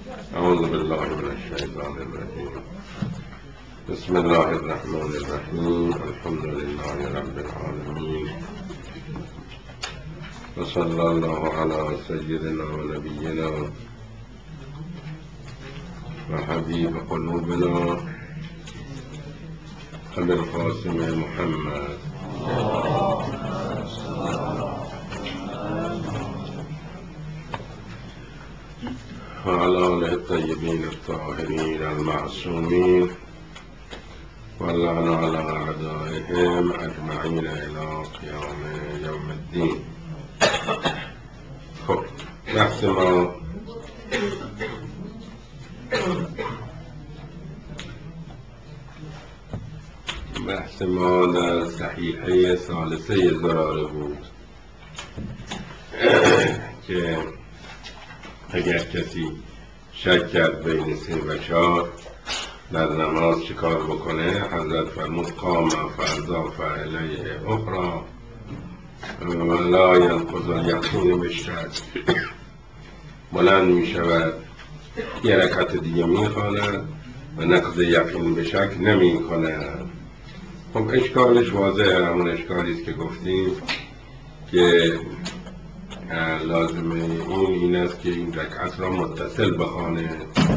أعوذ بالله من الشيطان الرجيم. بسم الله الرحمن الرحيم. الحمد لله رب العالمين، وصلى الله على سيدنا ونبينا وحبيب قلوبنا أبي القاسم محمد وعلى آله الطيبين الطاهرين المعصومين، واللعن على أعدائهم أجمعين إلى قيام يوم الدين. خب، بحث ما در صحیحه ثالثه زراره بود که اگر کسی شک کرد بین 3 و 4 در نماز چیکار بکنه، حضرت فرمود قام فاضاف الیه اخرى ولا ینقض الیقین بالشک. بلند می شود یه رکعت دیگه می خواند و نقض یقین به شک نمی کند. خب اشکالش واضحه، همون اشکالی است که گفتیم که لازمه این است که این رکعت را متصل بخوانه.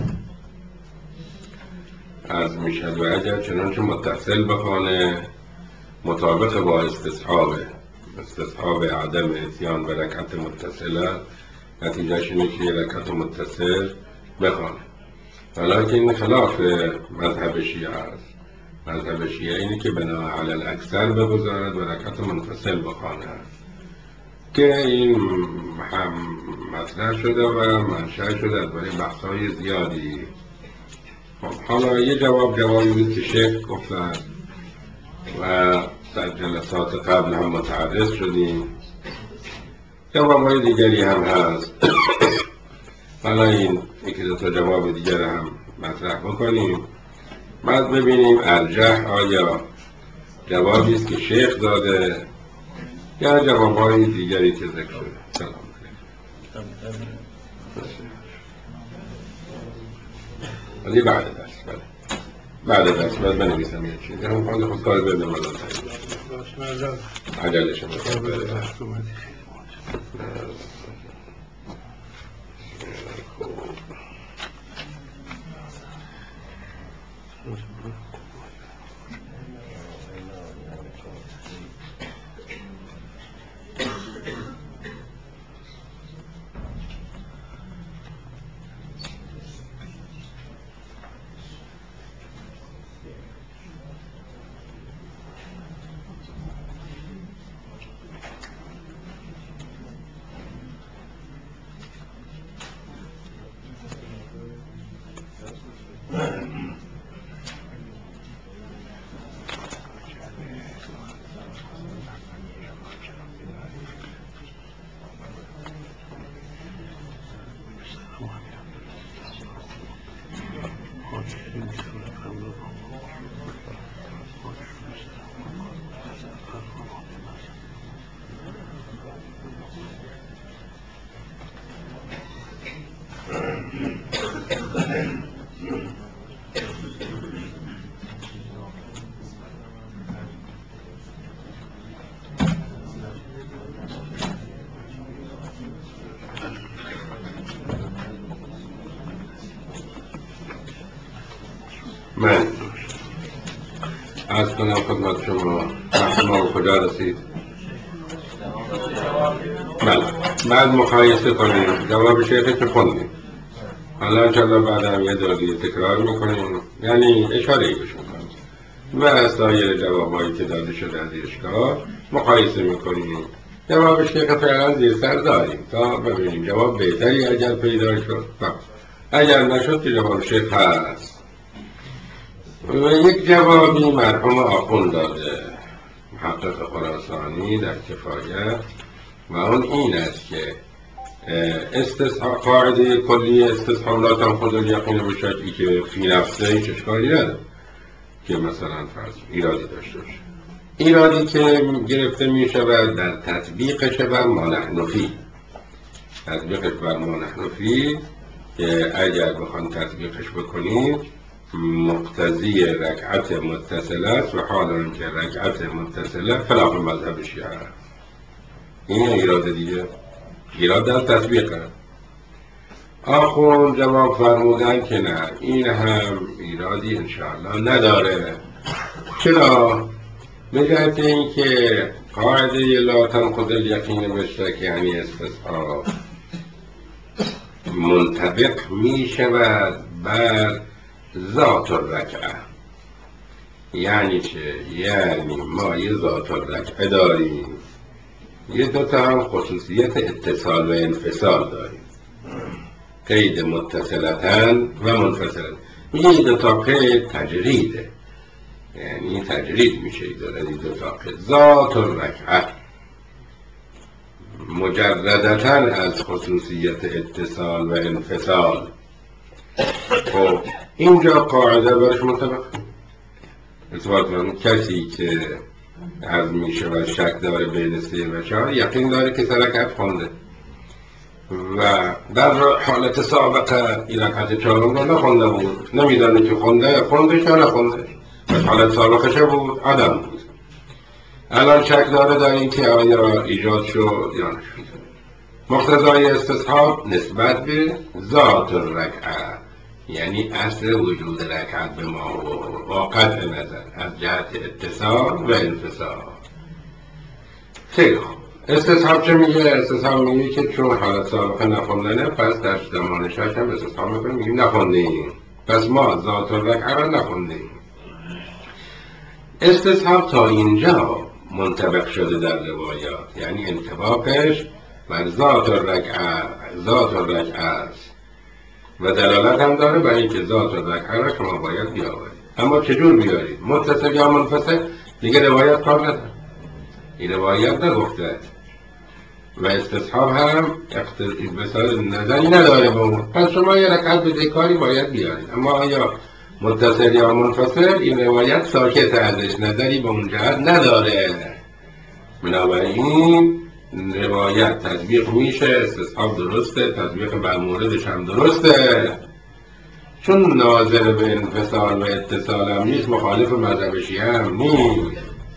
عرض می شد و اگر چنانچه متصل بخوانه مطابق با استصحاب عدم اتیان به رکعت متصله، نتیجهش اینه که یه رکعت متصل بخوانه. ولیکن خلاف مذهب شیعه است. مذهب شیعه اینه که بنا علی الاکثر بگذارد و رکعت منفصل بخوانه، که این هم مطرح شده و منشأ شده از برای بحث‌های زیادی. خب حالا یه جوابی بود که شیخ گفتن و در جلسات قبل هم متعرض شدیم. جواب‌های دیگری هم هست. حالا این یکی دو تا جواب دیگر هم مطرح بکنیم، بعد ببینیم ارجح آیا جوابی است که شیخ داده یا جواب‌های دیگری که ذکر شده. سلام علیکم. ولی بعد درس بعد بنویسم یه چیزی هم خود کار بدم الان عجله شما من عرض کنم خدمت شما ما کجا رسید. بعد مقایسه کنیم جواب شیخ که خوندیم. حالا انشاءالله بعد هم یه دوری تکرار میکنیم، یعنی اشاره ایش میکنیم و سایر جوابایی که داده شده از اشکال مقایسه میکنیم. جواب شیخ فعلا زیر سر داریم تا ببینیم جواب بهتری اگر پیدا شد. اگر نشد که جواب شیخ هست. و یک جوابی مرحوم آخوند داده، محقق خراسانی در کفایت، و اون این است که قاعده کلی استصحاب لا تنقض الیقین بالشک که فی نفسه هیچ اشکالی نداره که مثلا فرض ایرادی داشته باشه. ایرادی که گرفته می شود در تطبیقش بر ما نحن فیه. تطبیقش بر ما نحن فیه که اگر بخوان تطبیقش بکنید مقتضی رکعت متصله است و حالا که رکعت متصله خلاف مذهب شیعه است. این ایراد دیگه، ایراد در تطبیقه. آخوند جواب فرمودن که نه، این هم ایرادی انشاءالله نداره. چرا؟ به جهت اینکه قاعده لا تنقض الیقین بالشک یعنی استصحاب منطبق می شود بر ذات الرکعه. یعنی چه؟ یعنی ما یه ذات الرکعه داریم، یه دوتا هم خصوصیت اتصال و انفصال داریم، قید متصلتن و منفصلتن. این دوتا قید تجریده، یعنی تجرید میشه داره این دوتا قید. ذات الرکعه مجردتا از خصوصیت اتصال و انفصال. خب اینجا قاعده برش مطابق اثبات کنم کسی که از میشه و شک داره بین 3 و 4 یقین داره که 3 رکعت خونده و در حالت سابقه این رکعت 4 رو نخونده بود، نمیدانه که خوندش یا نخونده، در حالت سابقه چه بود؟ عدم بود. الان شک داره در این که آیا ایجاد شد یا نشد. مقتضای استصحاب نسبت به ذات الرکعه یعنی اصل وجود رکعت به ما با قطع نظر از جهت اتصال و انفصال. خیلی خوب، استصحاب چه میگه؟ استصحاب میگه که چون حالت سابقه نخوندنه پس در زمان شک هم استصحاب میکنیم، میگیم نخوندیم، پس ما ذات الرکعه را نخوندیم. استصحاب تا اینجا منطبق شده در روایات، یعنی انطباقش بر ذات الرکعه است و دلالت هم داره برای اینکه ذات الرکعه را شما باید بیاورید. اما چجور بیارید؟ متصل یا منفصل؟ دیگه روایت کار نداره، این روایت نگفته و استصحاب هم بسار نظری نداره به اون. پس شما یه رکعت به کاری باید بیارید. اما آیا متصل یا منفصل؟ این روایت ساکت ازش، نظری به اون جهت نداره. بنابراین روایت تطبیق میشه، استصحاب درسته، تطبیق بر موردش هم درسته، چون ناظر به انفصال و اتصال هم نیست، مخالف مذهب شیعه هم نیست،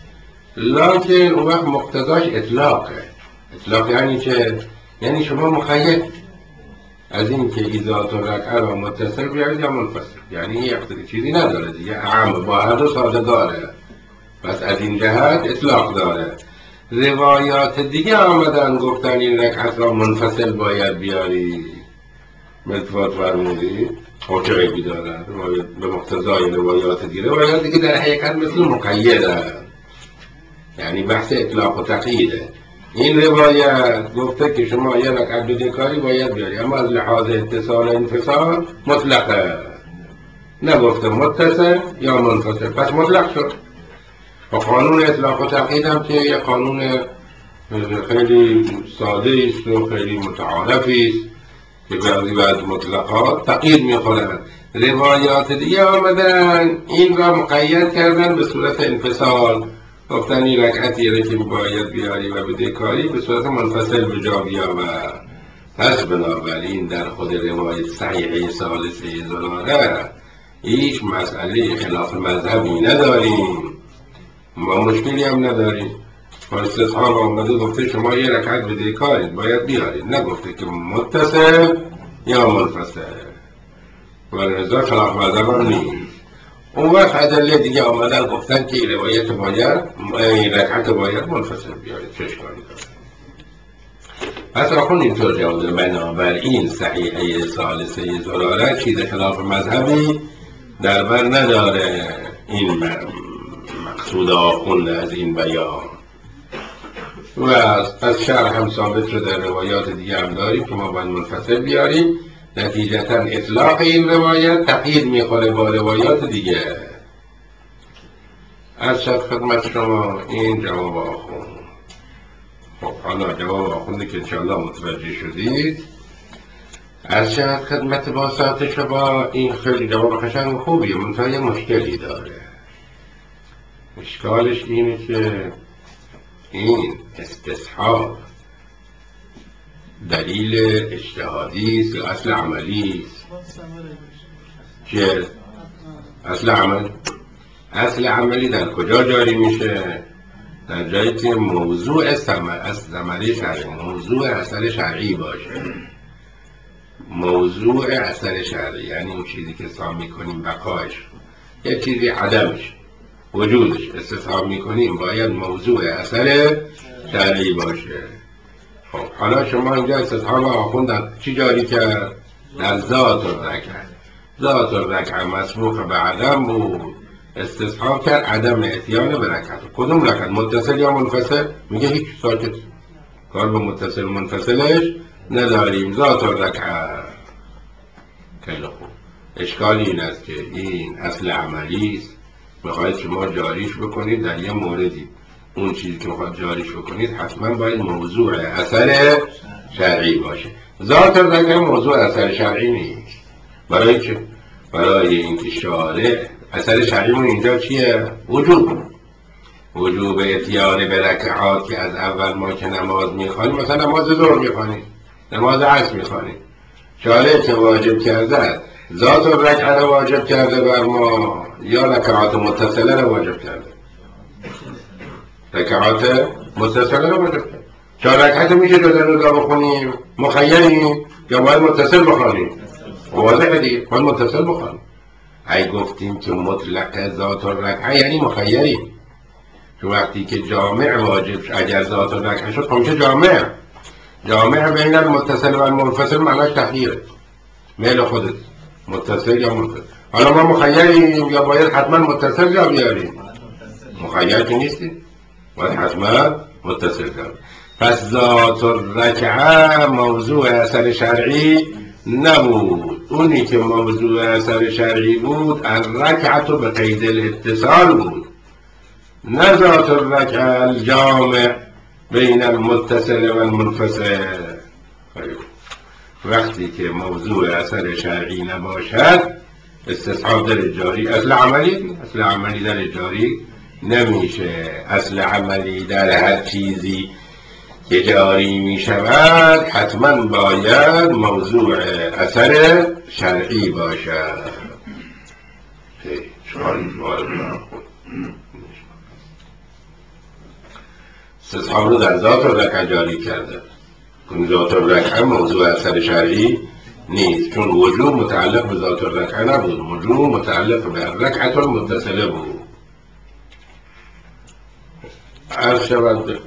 لکن اون وقت مقتضاش اطلاقه. اطلاق یعنی چه؟ یعنی شما مخیر از این که ذات الرکعه را متصل بیارید یا منفصل، یعنی یه چیزی نداره دیگه، اعم با هر دو ساده داره، پس از این جهت اطلاق داره. روایات دیگه آمدن گفتن این رکعت را منفصل باید بیاری، ملتفات فرمودی خب چه عیبی دارن؟ به مقتضای روایات دیگه، روایات دیگه در حقیقت مثل مقیدن، یعنی بحث اطلاق و تقییده. این روایت گفته که شما یه رکعت بدون کاری باید بیاری، اما از لحاظ اتصال و انفصال مطلقه، نگفته متصل یا منفصل، پس مطلق شد. و قانون اطلاق و تقیید هم که یه قانون خیلی ساده است و خیلی متعارفی است که بعضی از مطلقات تقیید میخورن. روایات دیگه آمدن این را مقید کردن به صورت انفصال، گفتن این رکعتی را که باید بیاری و بده کاری به صورت منفصل به جا بیاور. پس بنابراین در خود روایت صحیحه ثالثه زراره هیچ مسئله خلاف مذهبی نداریم، ما مشکلی هم نداریم. استصحاب آمده گفته شما یه رکعت بده کاری باید بیارید، نگفته که متصل یا منفصل، و لذا خلاف مذهب هم نیست. اون وقت ادله دیگه آمدن گفتن که این روایت باید، این رکعت باید منفصل بیارید، چه اشکالی داره؟ پس آخون اینطور جوازه. بنابراین صحیحه ثالثه زراره چیز خلاف مذهبی در بر نداره. این مقصود آخون از این بیان و از شرح هم ثابت شده، روایات دیگه هم داریم که ما باید منفصل بیاریم. نتیجتا اطلاق این روایت تقیید میخوره با روایات دیگه. از شد خدمت شما این جواب آخون. خب حالا جواب آخونده که انشاءالله متوجه شدید. از شد خدمت باسط شما این خیلی جواب قشنگ خوبیه، منتها یه مشکلی داره. اشکالش اینه که این استصحاب دلیل اجتهادی است یا اصل عملی است؟ چیه؟ اصل عمل. اصل عملی در کجا جاری میشه؟ در جایی که موضوع ثمره شرعی، موضوع اثر شرعی باشه. موضوع اثر شرعی یعنی اون چیزی که استفهام میکنیم بقایش، یه چیزی عدمش، وجودش استفهام میکنیم باید موضوع اثر شرعی باشه. خب حالا شما اینجا استفهام آخوند در چی جاری کرد؟ در ذات الرکعه. ذات الرکعه مسبوق به عدم بود، استفهام کرد عدم اتیان به رکعت. کدوم رکعت؟ متصل یا منفصل؟ میگه هیچ، ساکت، کار به متصل منفصلش نداریم. ذات الرکعه. خیلی خوب. اشکال این است که این اصل عملی است، میخواید شما جاریش بکنید در یه موردی، اون چیزی که میخواید جاریش بکنید حتما باید موضوع اثر شرعی باشه. ذات الرکعه موضوع اثر شرعی نیست. برای چه؟ برای اینکه شارع اثر شرعیمون اینجا چیه؟ وجوب اتیان به رکعات که از اول ما که نماز میخوانیم، مثلا نماز ظهر میخوانیم، نماز عصر میخوانیم، شارع که واجب کرده ذات الرکعه رو واجب کرده بر ما یا رکعات متصله رو واجب کرده؟ رکعات متصله رو واجب کرده. 4 رکعت میشه جدا بخونیم، مخیریم یا باید متصل بخوانیم؟ واضحه دیگه، باید متصل بخوانیم. ای گفتیم که مطلق ذات الرکعه یعنی مخیریم، تو وقتی که جامع واجب شد، اگر ذات الرکعه شد خب جامع بین المتصل و المنفصل معناش تخییره، میل خودت متصل یا منفصل. حالا ما مخیریم یا باید حتما متصل جا بیاریم؟ مخیر که نیستیم، باید حتما متصل جا. پس ذات الرکعه موضوع اثر شرعی نبود. اونی که موضوع اثر شرعی بود الرکعت به قید الاتصال بود، نه ذات الرکعه الجامع بین المتصل و المنفصل. وقتی که موضوع اثر شرعی نباشد استصحاب در جاری اصل عملی در جاری نمیشه. اصل عملی در هر چیزی که جاری می شود حتما باید موضوع اثر شرعی باشد. استصحاب رو در ذات الرکعه جاری کرده، ذات الرکعه موضوع اثر شرعی نیست، چون وجوب متعلق به ذات الرکعه نبود، وجوب متعلق به رکعت المتصله بود. عرض شود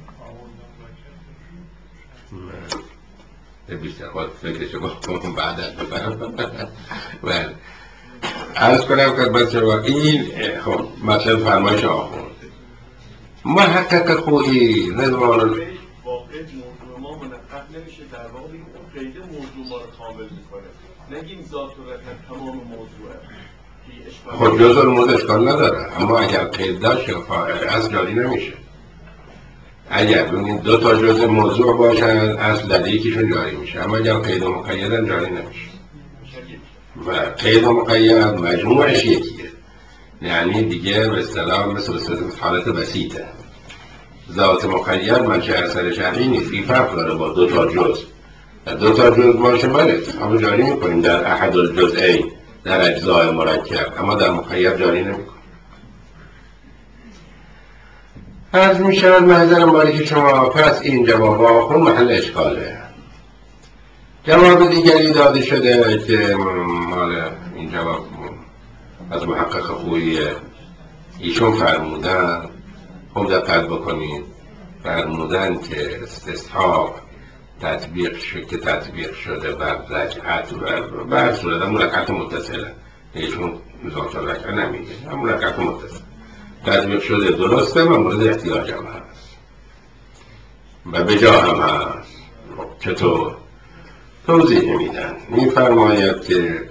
بیشتر خواهد فکرشو بکنم بعد از بفرم. عرض کنم که بچه و این خب مثل فرمایش آخوند محقق خویی رضوان واقع موضوع ما منقف نمیشه، در واقع بگیم اون قید موضوع ما رو کامل میکنه، نگیم ذات الرکعه تمام موضوعه. خب جزء الموضوع اشکال نداره، اما اگر قید داشت اصل جاری نمیشه. اگر ببینید 2 تا جزء موضوع باشن اصل در یکیشون جاری میشه، اما اگر قید و مقیدن جاری نمیشه. و قید و مقید مجموعش یکیه، یعنی دیگه به اصطلاح مثل حالت بسیطه. ذات مقید منشأ اثر شرعی نیست، این فرق داره با 2 تا جزء. در 2 تا جزء باشه بله اما جاری میکنیم در احد الجزئین، در اجزاء مرکب، اما در مقید جاری نمیکنیم. عرض می شود محضر مالک شما. پس این جواب آخون محل اشکاله. جواب دیگری داده شده که مال این جواب از محقق خویی ایشون فرمودن، خوب دقت بکنید، فرمودن که استصحاب تطبیق شده بر رکعت و بر صورت همون رکعت متصله، ایشون ذات الرکعه نمیگه، همون رکعت متصله تطبیق شده، درسته و مورد احتیاج هم هست و به جا هم هست. چطور؟ توضیح میدن. میفرماید که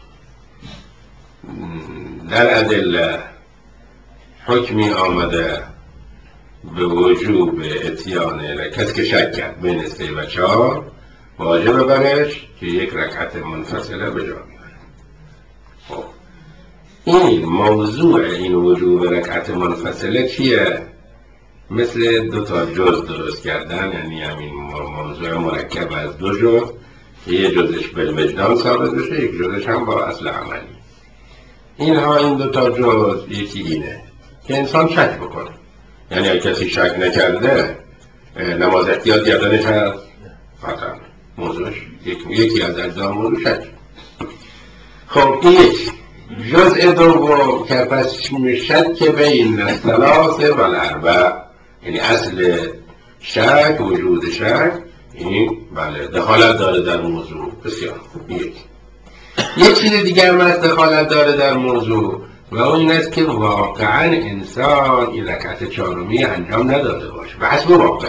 در ادله حکمی آمده به وجوب اتیان کسی که شک کرد بین 3 و 4 واجب برش که 1 رکعت منفصله به جا میاره. خب این موضوع این وجوب رکعت منفصله چیه؟ مثل دو تا جز درست کردن، یعنی همین موضوع مرکب از دو جز، یه جزش بالوجدان ثابت بشه، یک جزش هم با اصل عملی. این دو تا جز یکی اینه که انسان شک بکنه، یعنی اگه کسی شک نکرده نماز احتیاط گردنش هست قطعا موضوعش یکی از اجزا موضوع شک. خب این یک جزء دوم که پس شک بین الثلاث و الاربع، یعنی اصل شک، وجود شک، این بله دخالت داره در موضوع. بسیار یک چیز دیگر هم از دخالت داره در موضوع و اون این است که واقعا انسان این رکعت چهارمی انجام نداده باشه به حسب واقع.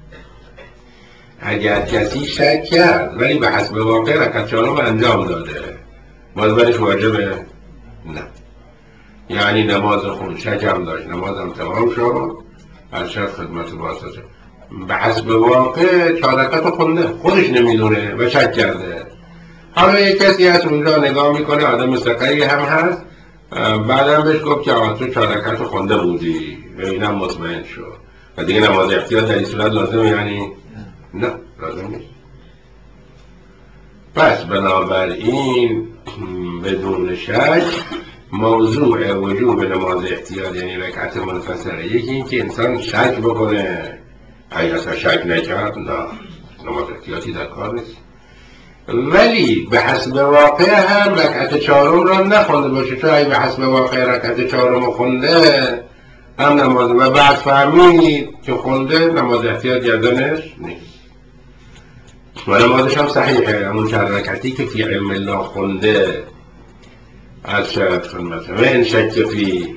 اگر کسی شک کرد ولی به حسب واقع رکعت چهارم انجام داده، باز برش واجبه؟ نه. یعنی نماز خون شک هم داشت، نمازم تمام شد، هر شب خدمت واسطه به حسب واقع 4 رکعت خونده، خودش نمیدونه و شک کرده. حالا یک کسی هست اونجا نگاه میکنه، آدم سقری هم هست، بعدم بهش گفت که تو 4 رکعت خونده بودی، اینم مطمئن شد و دیگه نماز احتیاط در این صورت لازمه؟ یعنی نه، لازم نیست. پس بنابراین بدون شک موضوع وجوب نماز احتیاط یعنی رکعت منفصله، یکی این که انسان شک بکنه، اگه اصلا شک نکرد نه نماز احتیاطی در کار نیست. ولی به حسب واقع هم رکعت چهارم را نخونده باشه، چون اگه به حسب واقع رکعت چهارم خونده هم نماز و بعد فهمید که خونده، نماز احتیاط گردنش نیست و نمازش هم صحیحه، همون 4 رکعتی که فی علم الله خونده از شاید خدمت و این شک فی.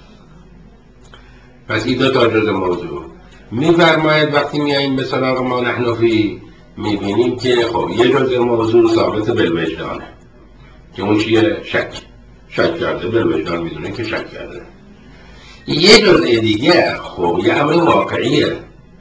پس این 2 تا جز موضوع میفرماید. وقتی میاییم به سراغ ما نحن فی میبینیم که خب یه جز موضوع ثابت بالوجدانه که اون چیه؟ شک کرده، بالوجدان میدونه که شک کرده. یه جزء دیگه خب یه امر واقعیه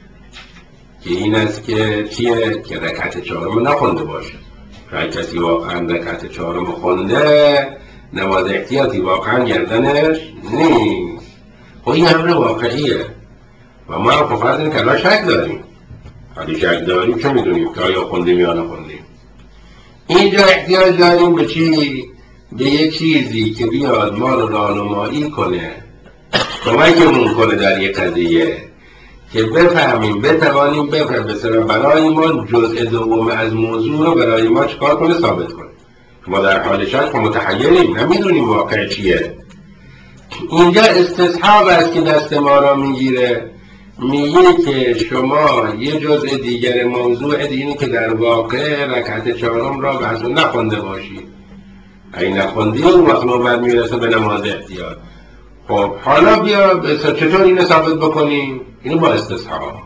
که این است که چیه؟ که رکعت چهارم نخونده باشه. اگه کسی واقعا رکعت چهارم خونده، نماز احتیاطی واقعا گردنش نیست. خب این امر واقعیه و ما هم فرض این که شک داریم. اگه شک داریم چه میدونیم که آیا خوندیم یا نخوندیم؟ اینجا احتیاج داریم به چی؟ به یه چیزی که بیاد ما رو راهنمایی کنه، کمکمون کنه در یک قضیه که بفهمیم، بتوانیم بفهمیم برای ما جزء دوم از موضوع رو برای ما چکار کنه؟ ثابت کنه. ما در حال شک متحیریم، نمیدونیم واقع چیه. اینجا استصحاب است که دست ما را میگیره، میگه که شما یه جزء دیگر موضوع اینه که در واقع رکعت چهارم را به حسب نخونده باشید. اگه نخوندی اون وقت نوبت میرسه به نماز احتیاط. خب حالا بیا چطور اینو ثابت بکنیم؟ اینو با استصحاب،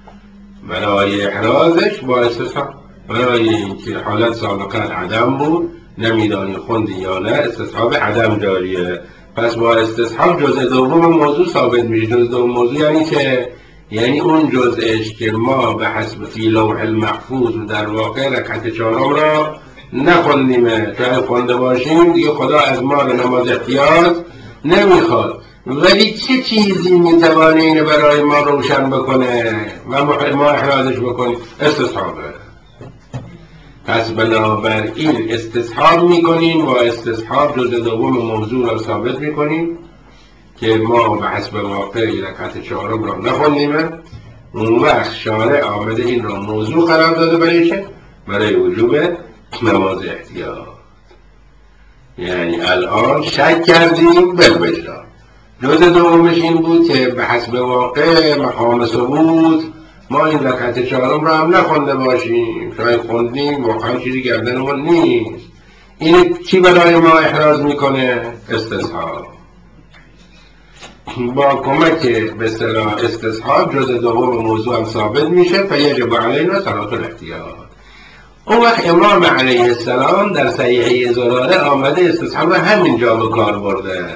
برای احرازش با استصحاب، برای اینکه حالت سابقا عدم بود نمیدانی خوندی یا نه، استصحاب عدم جاریه. پس با استصحاب جزء دوم موضوع ثابت میشه. جزء دوم موضوع یعنی که یعنی اون جزءش که ما به حسب فی لوح المحفوظ در واقع رکعت چهارم را نخوندیمه، که خونده باشیم دیگه خدا از ما نماز احتیاط نمیخواد. ولی چه چیزی میتوانه اینو برای ما روشن بکنه و ما احرازش بکنیم؟ استصحابه. پس بنابراین استصحاب میکنیم، با استصحاب جزء دوم موضوع را ثابت میکنیم که ما به حسب واقعی رکعت چهارم را نخوندیمه. اون وقت شارع آمده این را موضوع قرار داده برای چه؟ برای وجوب نماز احتیاط. یعنی الان شک کردیم بالوجدان. جزء دومش این بود که به حسب واقع مقام ثبوت ما این رکعت چهارم را هم نخونده باشیم، شاید خوندیم واقعا چیزی گردنمون نیست. این چی برای ما احراز میکنه؟ استصحاب. با کمک به اصطلاح استصحاب جزء دوم موضوع هم ثابت میشه. فیجب علینا صلاة الاحتیاط. اون وقت امام علیه السلام در صحیحه زراره آمده استصحاب همینجا به کار برده،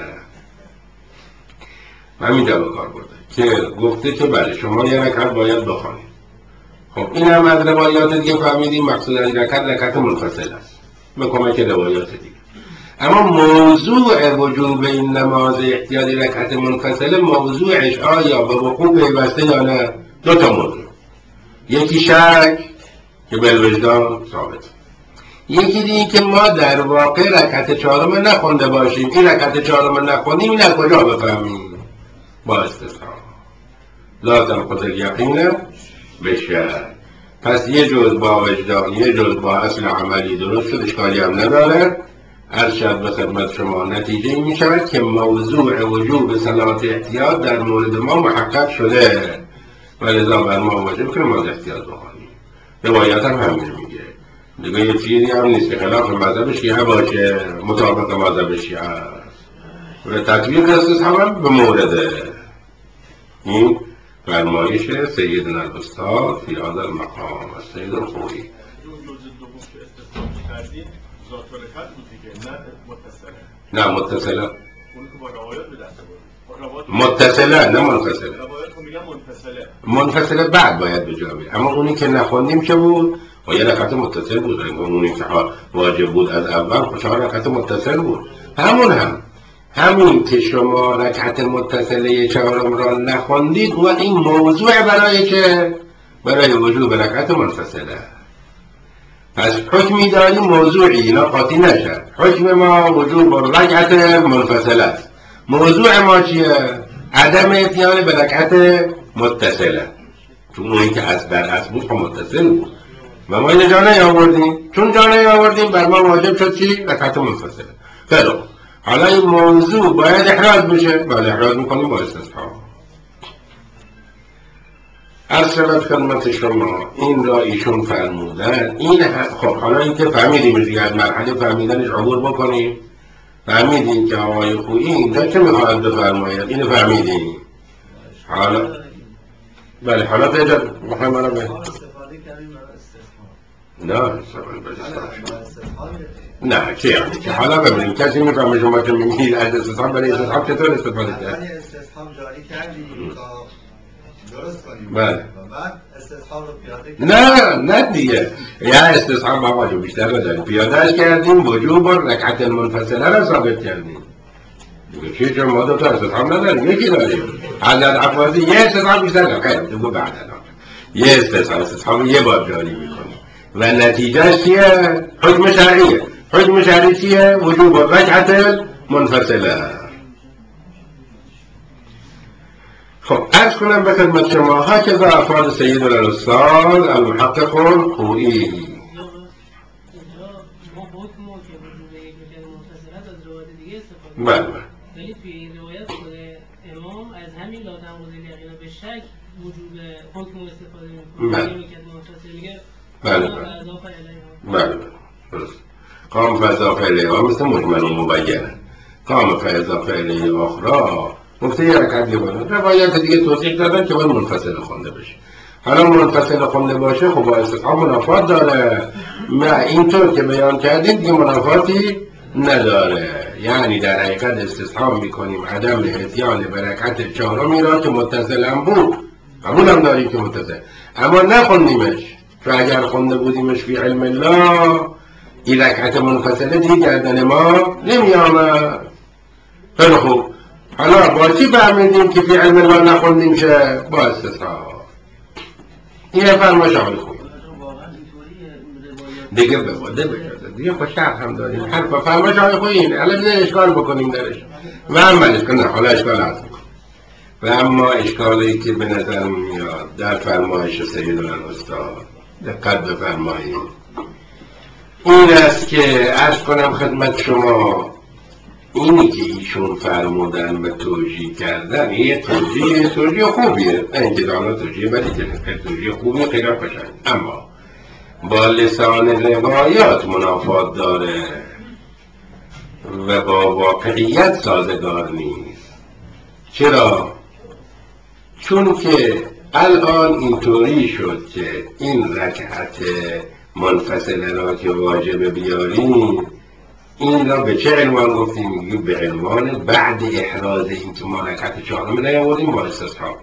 که گفته که بله شما یه رکعت باید بخونید. خب این هم از روایات دیگه فهمیدیم مقصود از رکعت منفصل است به کمک روایات دیگه. اما موضوع وجوب این نماز احتیاطی رکعت منفصله موضوعش آیا به وقوع پیوسته یا نه؟ دو تا موضوع، یکی شک که بالوجدان ثابت، یکی دیگه که ما در واقع رکعت چهارم نخونده باشیم. این رکعت چهارم نخوندیم این از کجا بفهمیم؟ با استثناء لا تنقض الیقین بشک. پس یه جز با وجدان یه جز با اصل عملی درست شد، اشکالی هم نداره. عرض شد به خدمت شما نتیجه می شود که موضوع وجوب صلات احتیاط در مورد ما محقق شده و لذا بر ما واجب که نماز احتیاط بخوانیم. روایت هم همین میگه دیگه، یه چیزی هم نیست که خلاف مذهب شیعه باشه، مطابق مذهب شیعه است و تطبیق استصحاب هم به مورد این فرمایش سیدنا الاستاد فی هذا المقام السید الخوئی. ذات رکعت بود دیگه، نه متصله. اون که با روایات به دست آورد. متصله نه منفصله. روایات که میگن منفصله. منفصله بعد باید به جا بیاد. اما اونی که نخوندیم چه بود؟ و یه رکعت متصل بود. اونی که واجب بود از اول 4 رکعت متصل بود. همین که شما رکعت متصله چهارم را نخوندید و این موضوع برای که برای وجوب رکعت منفصله. پس حکمی داریم موضوعی، اینا قاطی نشد. حکم ما وجوب رکعت منفصله است. موضوع ما چیه؟ عدم اتیان به رکعت متصله. چون اونی که از در اصل بود متصل بود و ما این جا نیاوردیم. چون جا نیاوردیم بر ما واجب شد چی؟ رکعت منفصله. خیلی حالا این موضوع باید احراز بشه. بله احراز میکنیم با استصحاب. عرض شود خدمت شما این را ایشون فرمودن. این خب حالا این که فهمیدیم دیگه، از مرحله فهمیدنش عبور بکنیم. فهمیدیم که آقای خویی اینجا چه میخواهد بفرماید، اینو فهمیدیم. حالا بله حالا بجا میخوایم برای به نه چه یعنی که حالا ببینیم کسی میفهمه شما که میگید از استصحاب برای استصحاب چطور استفاده کرد؟ استصحاب جاری کردیم تا درست کنیم بله. و بعد استصحاب رو پیاده نه دیگه یا استصحاب ما جو بیشتر نداریم، پیادهش کردیم وجوب رکعت المنفصله را ثابت کردیم دیگه. چیه چون ما دو تا استصحاب نداریم، یکی داریم. حضرت عباسی یه استصحاب بیشتر داریم، خیلی دیگه بعد یه استصحاب یه بار جاری میکنیم و نتیجهش چیه؟ حکم شرعیه. حکم شرعی چیه؟ وجوب رکعت منفصله. خب عرض کنم به خدمت شما هكذا افاد سیدنا الاستاذ المحقق الخوئی. بله ولی توی این روایت خود امام از همین لا تنقض الیقین به شک وجوب حکم استفاده میکنه که منفصل میگه. بله درست. قام فاضاف الیها مثل مجمل و مبین. قام فاضاف الیها اخرى گفته یه رکعت دیگه باید. روایت دیگه توضیح دادن که باید منفصل خونده بشه. حالا منفصل خونده باشه خب با استصحاب منافات داره. ما اینطور که بیان کردیم دیگه منافاتی نداره. یعنی در حقیقت استصحاب میکنیم عدم اتیان به رکعت چهارمی را که متصل هم بود، قبول هم داریم که متصل، اما نخوندیمش. چون اگر خونده بودیمش فی علم الله این رکعت منفصله دیگه گردن ما نمی آمد. خیلی خوب، حالا با چی فهمیدیم که فی علم الله نخوندیم شه؟ با استصحاب. این فرمایش آقای خوب دیگه به واده بجازه دیگه خوش شرح هم داریم. حرفا فرمایش آقای خوب اینه. الان بیده اشکال بکنیم درش و عملش کنه. حالا اشکال هست میکنیم و اما اشکالی که به نظر میاد در فرمایش سیدنا الاستاد دقت بفرمایید این است که عرض کنم خدمت شما اینی که ایشون فرمودن و توجیه کردن یه توجیه خوبیه، اینکه دانا توجیه ولی توجیه خوبیه خیلی قشنگ، اما با لسان روایات منافات داره و با واقعیت سازگار نیست. چرا؟ چون که الان اینطوری شد که این رکعت منفصله را که واجب بیاریم این را به چه عنوان گفتیم؟ میگیم به عنوان بعد احراز این که ما رکعت چهارم نیاوردیم با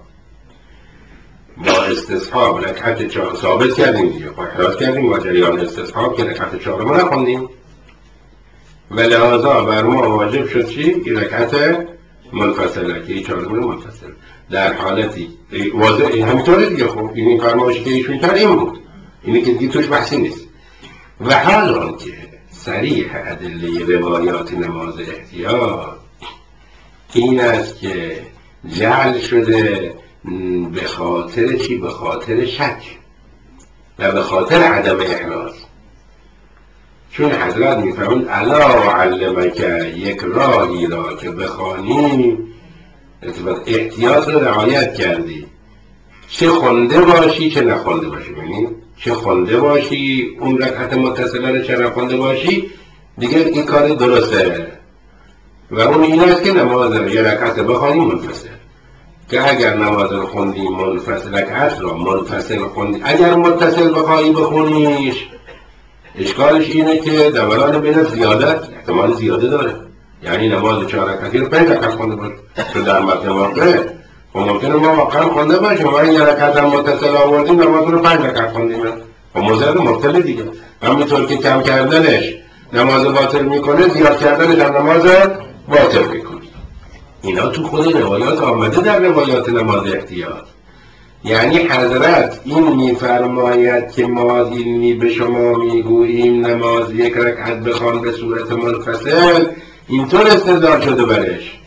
استصحاب رکعت چهارم ثابت کردیم دیگه، احراز کردیم با جریان استصحاب که رکعت چهارم نخوندیم. و لحاظا بر ما واجب شد چی؟ این رکعت منفصله که این چهارم منفصل در حالتی واضح همینطوره دیگه. خب این فرمایشی که ایشون کرد این بود، اینه که دیگه توش بحثی نیست. و حالا که صریح ادله روایات نماز احتیاط این است که جعل شده به خاطر چی؟ به خاطر شک و به خاطر عدم احراز. چون حضرت میفرمود الا علمک، یک راهی را که بخوانی احتیاط رو رعایت کردی، چه خونده باشی چه نخونده باشی. ببینید چه خونده باشی اون رکعت متصله رو چه نخونده باشی دیگه این کار درسته. و اون این است که نماز رو یه رکعت بخوانی منفصل، که اگر نماز رو خوندی منفصل، رکعت رو منفصل خوندی، اگر متصل بخوایی بخونیش اشکالش اینه که دوران بین زیادت احتمال زیاده داره. یعنی نماز 4 رکعتی رو 5 رکعت خونده باشه، چون در متن واقع و ممکنه ما واقعا خونده باشیم و این رکعت هم متصل آوردیم نماز رو 5 رکعت خوندیم و موضوع مبتل دیگه. همینطور که کم کردنش نماز باطل میکنه، زیاد کردنش هم نماز باطل میکنه. اینا تو خود روایات آمده در روایات نماز احتیاط. یعنی حضرت این میفرماید که ما اینی به شما میگوییم نماز یک رکعت بخوان به صورت منفصل، اینطور استدلال شده برش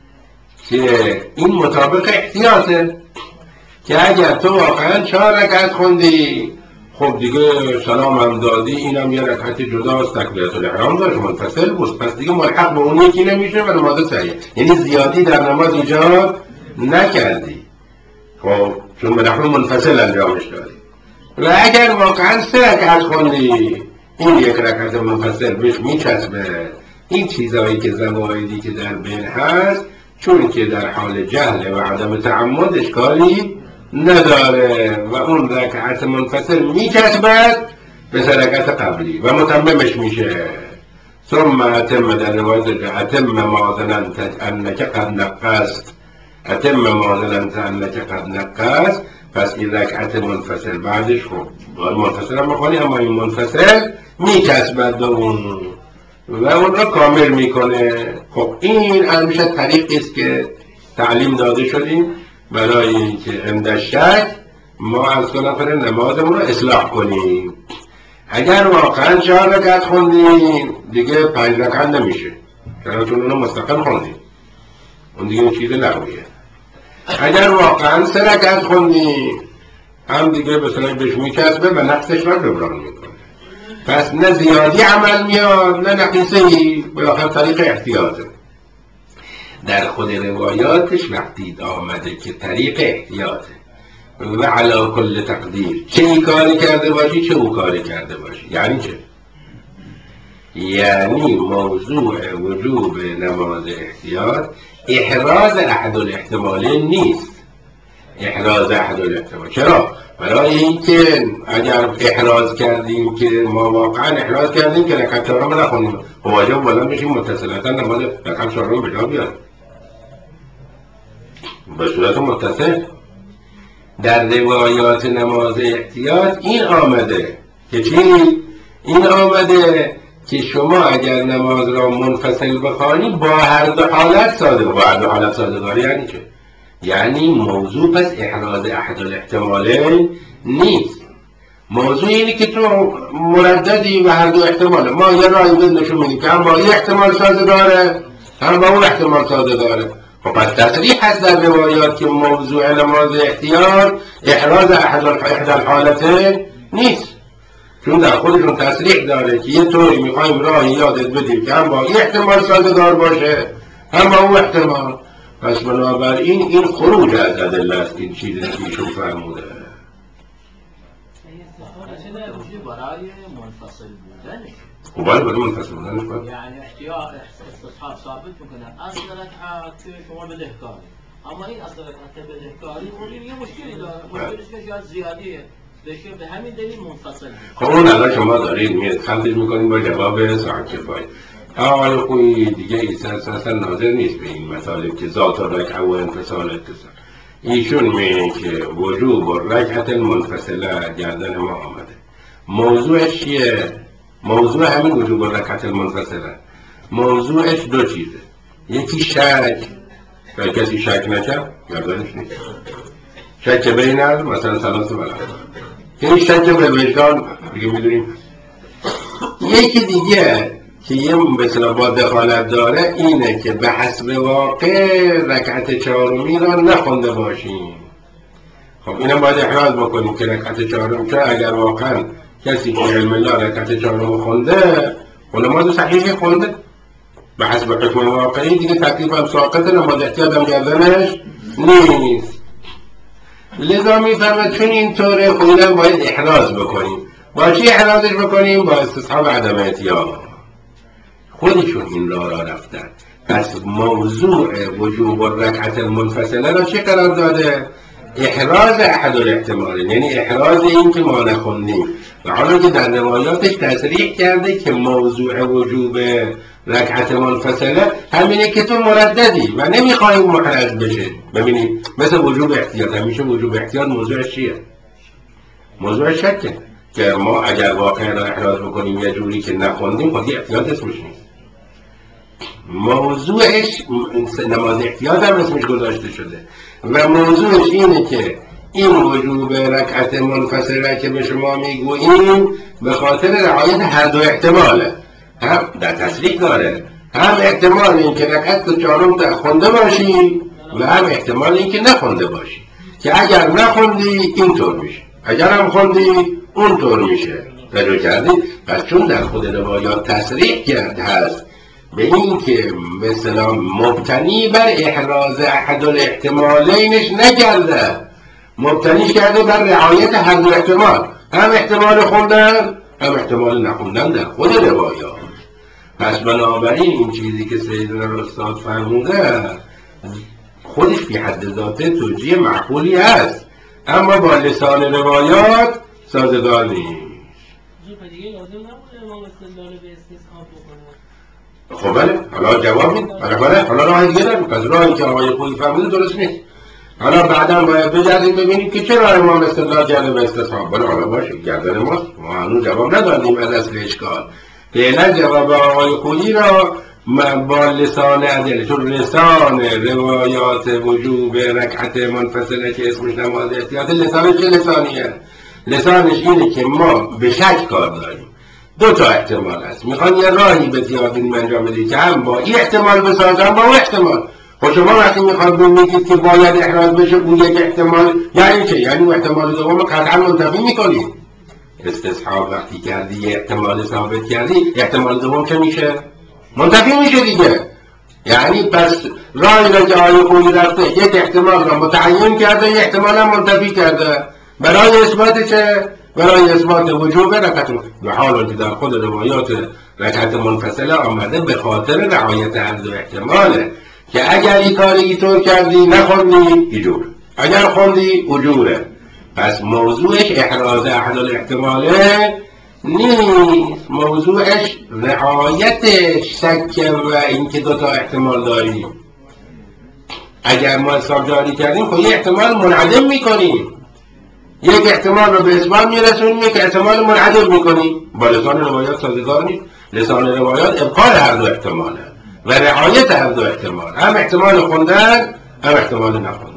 که این مطابق احتیاطه، که اگر تو واقعا 4 رکعت خوندی خب دیگه سلام هم دادی، اینم یه رکعت جداست تکبیرت الاحرام داشت منفصل بود، پس دیگه ملحق به اون یکی نمیشه و نماز صحیح. یعنی زیادی در نماز ایجاد نکردی، خب چون بالاخره منفصل انجامش دادی. و اگر واقعا 3 رکعت خوندی این یک رکعت منفصل بهش میچسبه. این چیزایی که زوایدی که در بین هست چون که در حال جهل و عدم تعمد اشکالی نداره و اون رکعت منفصل میچسبد به رکعت قبلی و متممش میشه. ثم اتم، در روایت اتم ما ظننت انک قد نقصت، اتم ما ظننت انک قد نقصت. پس این رکعت منفصل بعدش خب منفصل هم بخوانی، اما این منفصل میچسبد به اون و اون را کامل میکنه. خب این همیشه طریقی است که تعلیم داده شدیم برای اینکه عند شک ما از کنه نمازمون رو اصلاح کنیم. اگر واقعا 4 رکعت خوندیم دیگه 5 رکعت نمیشه، چون اونو مستقل خوندیم، اون دیگه چیز لغویه. اگر واقعا 3 رکعت خوندیم هم دیگه بسیاری بهش میچسبه و نقصش رو جبران میکنه. پس نه زیادی عمل میاد نه نقیصه‌ای، بالاخره طریق احتیاطه. در خود روایاتش وقتی آمده که طریق احتیاطه و علا کل تقدیر چه این کاری کرده باشی چه او کاری کرده باشی. یعنی چه؟ یعنی موضوع وجوب نماز احتیاط احراز احد الاحتمالین نیست. احراز احد الاحتمال چرا؟ برای اینکه اگر احراز کردیم که ما واقعا احراز کردیم که رکعت 4 نخونیم واجب بلند بشیم متصلتا نماز رکعت 4 به جا بیاریم به صورت متصل. در روایات نماز احتیاط این آمده که چی؟ این آمده که شما اگر نماز را منفصل بخوانی با هر دو حالت صادق. با هر دو حالت صادقاری یعنی چه؟ یعنی موضوع پس احراز احد الاحتمالین نیست. موضوع اینه که تو مرددی و هر دو احتماله. ما یه راه بد نشون میدیم که هم با این احتمال سازگاره هم با اون احتمال سازگاره. خب پس تصریح هست در روایات که موضوع نماز احتیاط احراز احد الحالتین نیست، چون در خودشون تصریح داره که یه طوری میخوایم راهی یادت بدیم که هم با این احتمال سازگار باشه هم با اون احتمال. پس بنابراین این خروج از ادله است. این چیزی که ایشون فرموده برای منفصل بودنش. خب برای منفصل بودنش باید یعنی احتیاط استصحاب ثابت میکنه اصل رکعت شما بدهکاری، اما این اصل رکعت بدهکاری اون یه مشکلی داره، مشکلش که شاید زیادیه بشه، به همین دلیل منفصل بود. خب اون الان شما دارید خلطش میکنیم با جواب ساعت کفایی. آقای خویی دیگه ایسا اساسا ناظر نیست به این مطالب که ذات رکعه و انفصال اتصال. ایشون میگه که وجوب رکعت منفصله گردن ما آمده. موضوعش چیه؟ موضوع همین وجوب رکعت منفصله. موضوعش دو چیزه، یکی شک و کسی شک نکرد گردنش نیست. شک بین مثلا ثلاث بلد، یعنی شک به وجدان دیگه میدونیم. یکی دیگه که یه مثلا با دخالت داره اینه که به حسب واقع رکعت چهارمی را نخونده باشیم. خب اینم باید احراز بکنیم که رکعت چهارم، چون اگر واقعا کسی که علم الله رکعت چهارم خونده، نماز صحیح خونده به حسب حکم واقعی، دیگه تکلیف هم ساقطه، نماز احتیاط هم گردنش نیست. لذا میفهمد چون اینطوره خودم باید احراز بکنیم. با چی احرازش بکنیم؟ با استصحاب عدم احتیاط. خودشون این را رفتن. پس موضوع وجوب الرکعت المنفصله را چه قرار داده؟ احراز احد الاحتمال، یعنی احراز این که ما نخوندیم. و حالا که در روایاتش تصریح کرده که موضوع وجوب رکعت منفصله همینه که تو مرددی و نمیخوای محرز بشه. ببینید مثل وجوب احتیاط، همیشه وجوب احتیاط موضوعش چیه؟ موضوع شکه که ما اگر واقعا را احراز بکنیم یه جوری که نخوندیم خودی احتیاط اسمش نیست. موضوعش نماز احتیاط هم اسمش گذاشته شده و موضوعش اینه که این وجوب رکعت منفصله که به شما میگوییم به خاطر رعایت هر دو احتماله. هم در تصریح داره، هم احتمال این که رکعت چهارم خونده باشی و هم احتمال این که نخونده باشی، که اگر نخوندی اینطور میشه، اگر هم خوندی اونطور میشه. توجه کردید؟ پس چون در خود روایات تصریح کرد هست به این که مثلا مبتنی بر احراز احد الاحتمالینش نکرده، مبتنیش کرده بر رعایت هر دو احتمال، هم احتمال خوندن هم احتمال نخوندن در خود روایات. پس بنابراین این چیزی که سیدنا استاد فرموده خودش فی حد ذاته توجیه معقولی است، اما با لسان روایات سازگار نیست. دیگه لازم نبوده امام استدلال به استصحاب بکنه. خب بله، حالا جواب میدم. بله، حالا راه دیگه داریم. پس راهی که آقای خویی فرموده درست نیست. حالا بعدا باید بگردیم ببینیم که چرا امام استدلال کرده به استصحاب. بله حالا باشه، گردن ماست. ما هنوز جواب ندادیم از اصل اشکال. فعلا جواب آقای خویی را با لسان ادله، چون لسان روایات وجوب رکعت منفصله که اسمش نماز احتیاط، لسانش چه لسانیه؟ لسانش اینه که ما به شک کار داریم. دو تا احتمال هست، میخوان یه راهی به زیادین انجام بدید که هم با این احتمال بسازن با اون احتمال. خب شما وقتی میخواد میگید که باید احراز بشه اون یک احتمال، یعنی چه؟ یعنی اون احتمال دوم قطعا منتفی میکنید. استصحاب وقتی کردی یه احتمال ثابت کردی، احتمال دوم چه میشه؟ منتفی میشه دیگه. یعنی پس راهی را که آقای خویی رفته یک احتمال را متعین کرده، یک احتمال هم منتفی کرده. برای اثبات چه؟ برای اثبات وجوب رکعت، و حالا که در خود روایات رکعت منفصله آمده به خاطر رعایت هر دو احتماله که اگر این کاری طور کردی نخوندی ایجور، اگر خوندی اجوره. پس موضوعش احراز احد الاحتماله نیست، موضوعش رعایت شک و اینکه دوتا احتمال داریم. اگر ما حساب جاری کردیم خب یه احتمال منعدم میکنیم، یک احتمال رو به اثبات میرسونیم، یک احتمال منعدم میکنیم. با لسان روایات سازگار نیست. لسان روایات ابقای هر دو احتماله و رعایت هر دو احتمال، هم احتمال خوندن هم احتمال نخوندن.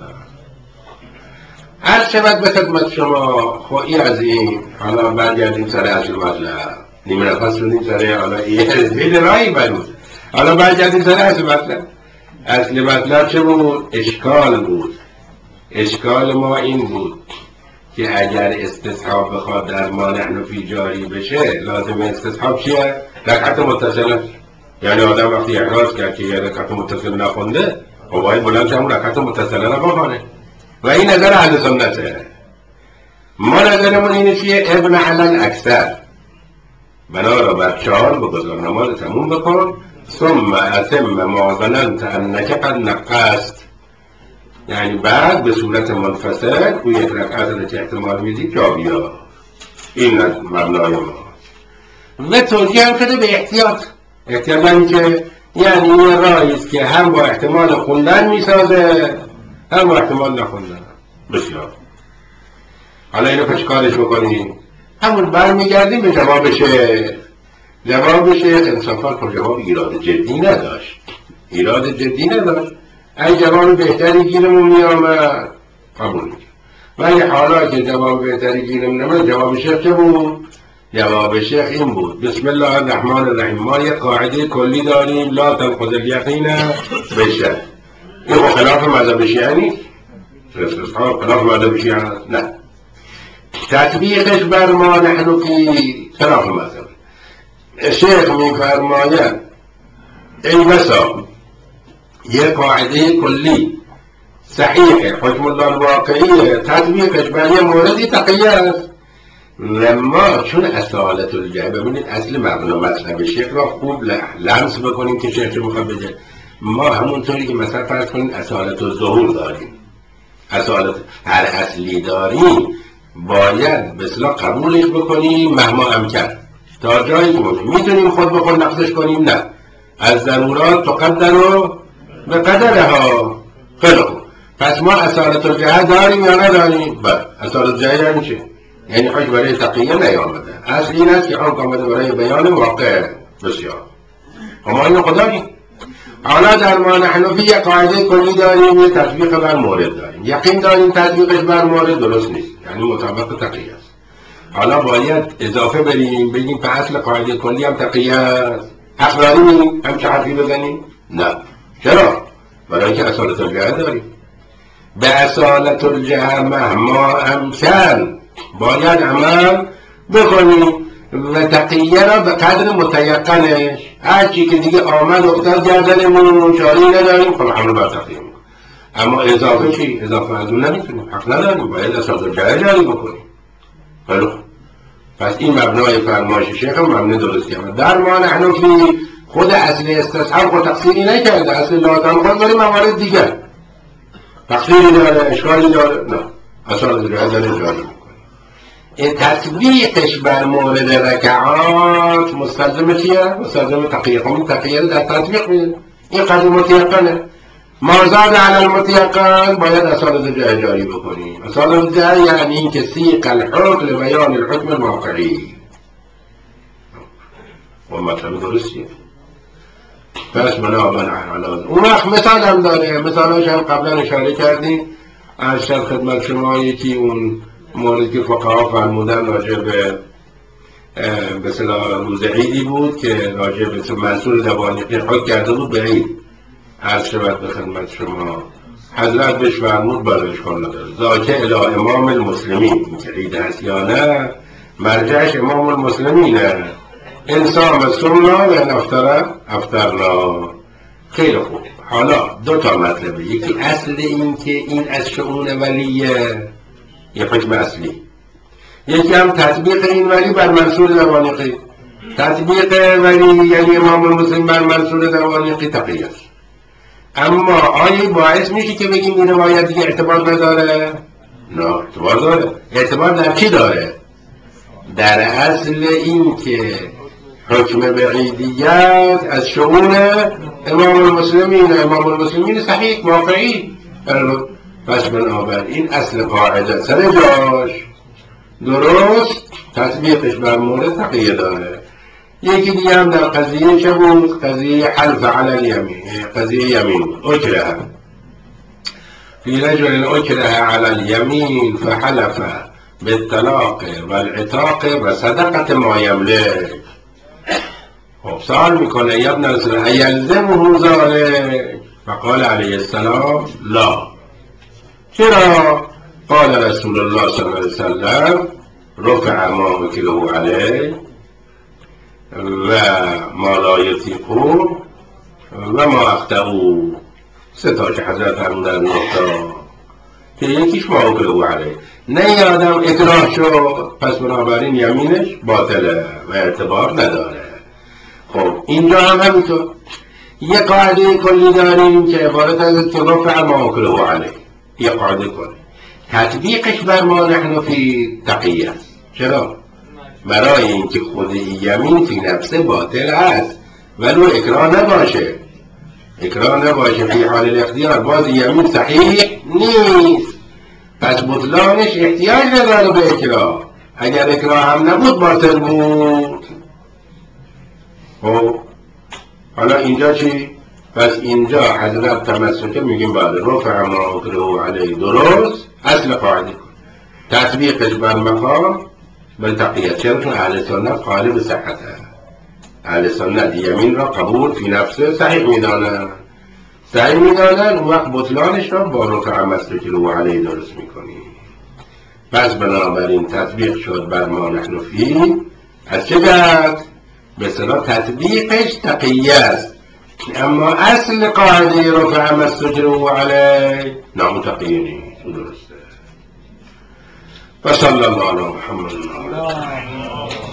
هر شود به خدمت شما خویی از این. حالا برگردیم سر اصل مطلب، نیمه نفس شدیم سر حالا این راهی برود. حالا برگردیم سر اصل مطلب. اصل مطلب چه بود؟ اشکال بود. اشکال ما این بود که اگر استصحاب بخواد در ما نحن فی جاری بشه، لازم استصحاب چیه؟ رکعت متصله. یعنی آدم وقتی احراز کرد که یه رکعت متصل نخونده، خب باید بلند همون رکعت متصله را بخونه. و این نظر اهل سنته. ما نظرمون اینه چیه؟ ابن علل اکثر، بنا را بر 4 بگذار، نماز تموم بکن، ثم اتم ما ظننت انک قد نقصت. یعنی بعد به صورت منفصل او یک رکعت را که احتمال میدی جا بیا. این از مبنای ما. و توجیه هم شده به احتیاط. احتیاط هم که یعنی این راهیست که هم با احتمال خوندن میسازه هم با احتمال نخوندن. بسیار. حالا اینو پس کارش بکنیم. همون برمیگردیم به جواب شیخ. جواب شیخ انصافا خب جواب ایراد جدی نداشت، ایراد جدی نداشت. اگه جواب بهتری گیرمون میامد قبول میکرد، ولی حالا که جواب بهتری گیرمون نمیامد، جواب شیخ چه بود؟ جواب شیخ این بود: بسم الله الرحمن الرحیم، ما یک قاعده کلی داریم، لا تنقض الیقین بالشک. این خلاف مذهب شیعه نیست، خلاف مذهب شیعه هست؟ نه، تطبیقش بر ما نحن فی خلاف مذهب. شیخ میفرماید ای بسا یک قاعده کلی صحیح حکم الله الواقعیه، تطبیقش بر یه موردی تقیه است. لما چون اصالت الجهه، ببینید اصل مبنا مطلب شیخ را خوب لمس بکنیم که شیخ چه میخواد بگه. ما همونطوری که مثلا فرض کنید اصالت الظهور داریم، اصالت هر اصلی داریم باید به اصطلاح قبولش بکنیم مهما امکن، تا جایی که میتونیم خود به خود نقضش کنیم نه، از ضرورات تقدر و به قدرها. خیلی خوب، پس ما اصالت الجهه داریم یا نداریم؟ بله. اصالت الجهه یعنی چه؟ یعنی حکم برای تقیه نیامده، اصل این است که حکم آمده برای بیان واقع. بسیار ما اینو خداییم. حالا در ما نحن فی یک قاعده کلی داریم، یه تطبیق بر مورد داریم، یقین داریم تطبیقش بر مورد درست نیست، یعنی مطابق تقیه است. حالا باید اضافه بریم بگیم به اصل قاعده کلی هم تقیه است. حق داریم همچه حرفی بزنیم؟ نه. چرا؟ برای که اصالت الجهه داریم. به اصالت الجهه مهما امکن باید عمل بکنیم و تقیه را به قدر متیقنش، هر چی که دیگه آمد افتاد گردنمون چاری نداریم، خب حمل بر تقیه میکنیم. اما اضافه چی؟ اضافه از اون نمیتونیم، حق نداریم، باید اصالت الجهه جاری بکنیم. خیلی پس این مبنای فرمایش شیخ هم مبنای درست کرد. در ما نحن فی خود اصل استصحاب و تقصیری نکرده، اصل لا تنقض داریم موارد دیگر تقصیری داره، اشکالی داره، نه، اصالت الجهه داره جاری میکنیم. تطبیقش بر مورد رکعات مستلزم چیه؟ مستلزم تقیه. خب تقیه رو در تطبیق میده، این قدر متیقنه. ما زاد علی المتیقن باید اصالت الجهه جاری بکنیم. اصالت الجهه یعنی این که سیق الحکم لبیان الحکم الواقعی. و مطلب درستیه. پس بنابراین اون وقت مثال هم داره، مثالش هم قبلا اشاره کردیم. عرض شد خدمت شما یکی اون موردی که فقها فرمودن راجع به مثلا روز عیدی بود که راجع به منصور دوانیقی حکم کرده بود به عید. عرض شد به خدمت شما حضرت بهش فرمود بله اشکال نداره، ذاکه الی امام المسلمین، که عید هست یا نه مرجعش امام المسلمینه. انسان صمنا و ان افطرنا. خیلی خوب. حالا دو تا مطلبه، یکی اصل این که این از شؤون ولیه، یه حکم اصلی، یکی هم تطبیق این ولی بر منصور دوانیقی. تطبیق ولی یعنی امام المسلم بر منصور دوانیقی تقیه است. اما آیا باعث میشه که بگیم این روایت دیگه اعتبار نداره؟ نه، اعتبار داره. اعتبار در چی داره؟ در اصل این که حکم به عیدیت از شؤون امام المسلمین صحیح واقعی. پس بنابراین اصل قاعده سر جاش درست، تطبیقش بر مورد تقیه داره. یکی دیگه هم در قضیه چه بود؟ قضیه حلف علی الیمین، قضیه یمین بود. اکره فی رجل اکره علی الیمین فحلف بالطلاق والعتاق و صدقه ما یملک. خب سوال میکنه یا ابن رسول ایلزمه ذلک؟ فقال علیه السلام لا. چرا؟ قال رسول الله صلی الله علیه وسلم رفع ما وکله علیه و ما لا یطیقون و ما اخطئوا. سه تا که حضرت فرمودن نقطه که یکیش ما وکله علیه، نه این آدم اکراه شد پس بنابراین یمینش باطله و اعتبار نداره. خب اینجا هم همینطور یه قاعده کلی داریم که عبارت از که رفع ما وکله علیه، یه قاعده کلی تطبیقش بر ما نحن فی تقیه است. چرا؟ برای اینکه خود یمین فی نفسه باطل است ولو اکراه نباشه فی حال الاختیار باز یمین صحیح نیست، پس بطلانش احتیاج نداره به اکراه. اگر اکراه هم نبود باطل بود. خب حالا اینجا چی؟ پس اینجا حضرت تمسکه میگیم بعد رفع ما اکره علیه درست اصل قاعده کن تطبیقش بر مقام بالتقیت. چرا؟ چون اهل سنت قائل به صحته. اهل سنت یمین را قبول فی نفسه صحیح میدانن، اون وقت بطلانش را با رفع مسلکه علیه درست میکنیم. پس بنابراین تطبیق شد بر ما نحن فی از چه جهت؟ به اصطلاح تطبیقش تقیه است، اما اصل قاعده رفع مسلکه علیه نه اون تقیه نیست، درسته. و صلی الله علی محمد.